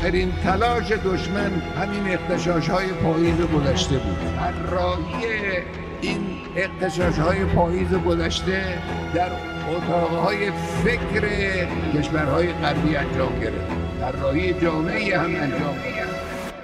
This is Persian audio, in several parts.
آخرین تلاش دشمن همین اغتشاش‌های پاییز گذشته بود. طراحی این اغتشاش‌های پاییز گذشته در اتاقهای فکر کشورهای غربی انجام گرفت. طراحی جامعی هم انجام گرفت.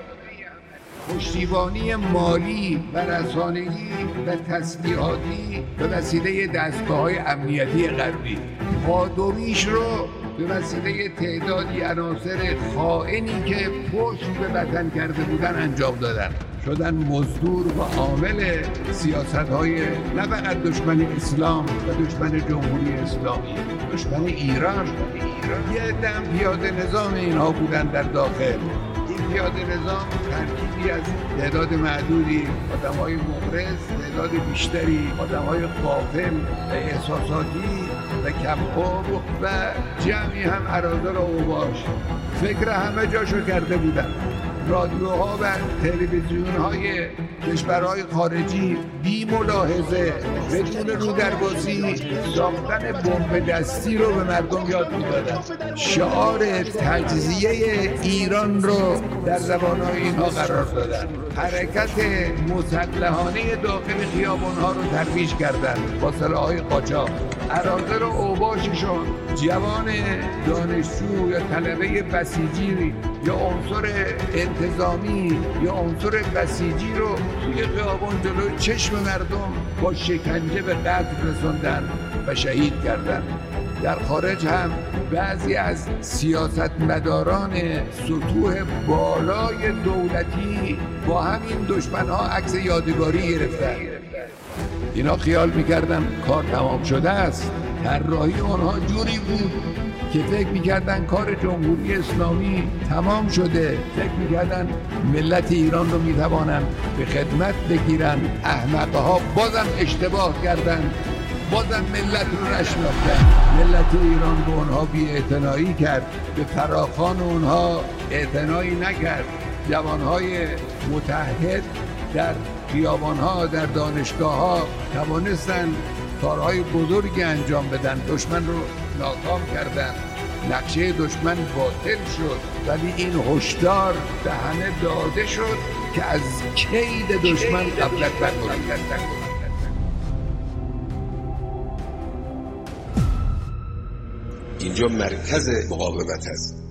پشتیبانی مالی و رسانه‌ای و تسلیحاتی به وسیله دستگاه‌های امنیتی غربی. پادویش رو به وسیله تعدادی عناصر خائنی که پشت به وطن کرده بودن انجام دادن، شدن مزدور و عامل سیاست‌های نه فقط دشمن اسلام و دشمن جمهوری اسلامی، دشمن ایران. یه دم پیاده نظام اینها بودن در داخل. این پیاده نظام ترکیبی از تعداد معدودی آدم‌های مخلص، تعداد بیشتری آدم‌های غافل و احساساتی و کم‌خلق و جمعی هم اراذل و اوباش فکر همه جاشو کرده بودن. رادیوها و تلویزیون‌های کشورهای خارجی بی ملاحظه بدون رودربازی ساختن بمب دستی رو به مردم یاد میدادن. شعار تجزیه ایران رو در زبان‌های اینها قرار دادن. حرکت مسلحانه داخل خیابان‌ها رو ترویج کردن با سلاح‌های قاچاق. اراذل و اوباششون جوان دانشجو یا طلبه بسیجی یا عنصر انتظامی یا عنصر بسیجی رو توی خیابان جلوی چشم مردم با شکنجه به قتل رسوندن و شهید کردن. در خارج هم بعضی از سیاستمداران سطوح بالای دولتی با همین دشمن‌ها عکس یادگاری گرفتن. اینا خیال می‌کردن کار تمام شده است. طراحی اونها جوری بود که فکر می‌کردن کار جمهوری اسلامی تمام شده، فکر می‌کردن ملت ایران رو می‌توانن به خدمت بگیرن. احمق‌ها بازم اشتباه کردن، بازم ملت رو نشناختن. ملت ایران به اونها بی‌اعتنایی کرد، به فراخوان اونها اعتنایی نکرد. جوانهای متحد در خیابان‌ها، در دانشگاه‌ها توانستن کارهای بزرگی انجام بدن، دشمن رو ناکام کردن، نقشه دشمن باطل شد. ولی این هشدار به همه داده شد که از کید دشمن غفلت نکنید. اینجا مرکز مقاومت است.